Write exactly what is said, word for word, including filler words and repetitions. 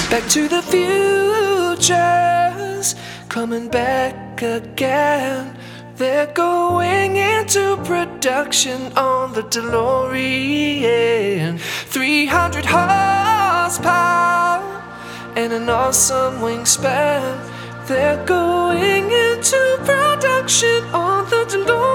Back to the Future's coming back again. They're going into production on the DeLorean. three hundred horsepower and an awesome wingspan. They're going into production on the DeLorean.